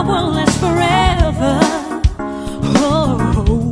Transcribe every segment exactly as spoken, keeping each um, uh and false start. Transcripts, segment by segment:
will last forever. Oh,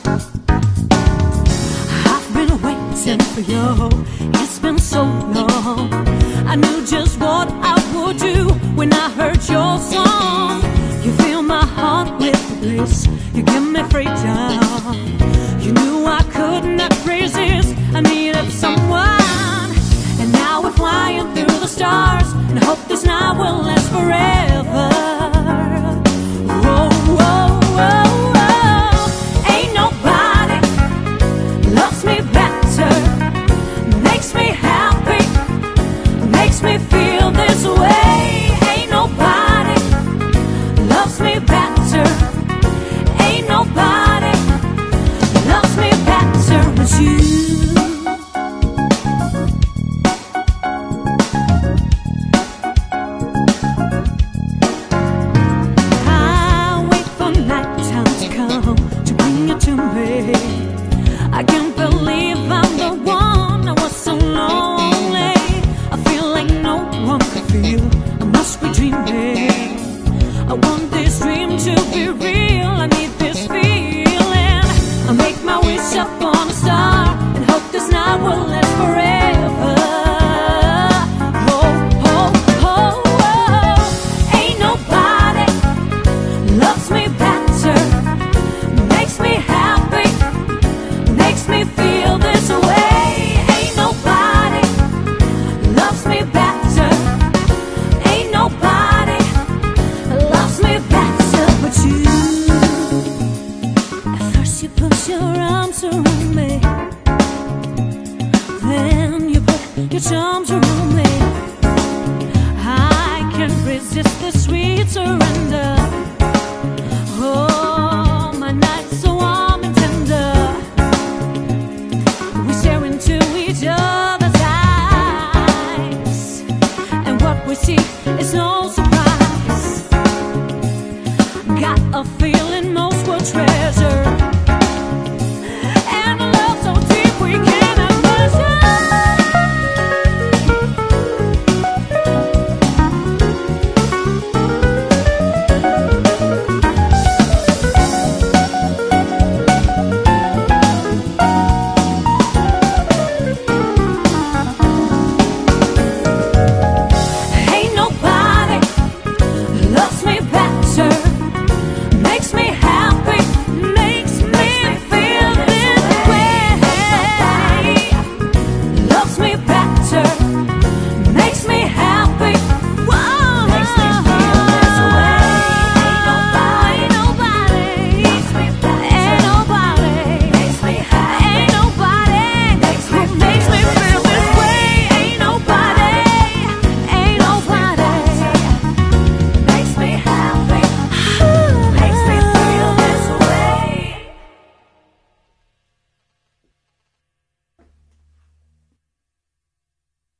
I've been waiting for you. It's been so long. I knew just what I would do when I heard your song. You fill my heart with bliss. You give me freedom. You knew I could not resist. I needed someone, and now we're flying through the stars, and I hope this night will last forever. Oh, oh, oh, oh. Ain't nobody loves me better, makes me happy, makes me feel this way. Ain't nobody loves me better. Ain't nobody loves me better but you. I can't believe I'm the one. I was so lonely. I feel like no one could feel. I must be dreaming. I want this dream to be real. I need this feeling. I make my wish up on a star and hope this night will last forever. Oh, oh, oh, oh. Ain't nobody loves me better, makes me happy, makes me feel this way. Ain't nobody loves me better. Ain't nobody loves me better but you. At first you put your arms around me, then you put your charms around me. I can't resist the sweet surrender. Oh, my night's so warm and tender. We stare into each other's eyes, and what we see is no surprise. Got a feeling most will treasure, and a love so deep we cannot measure. Ain't nobody loves me better,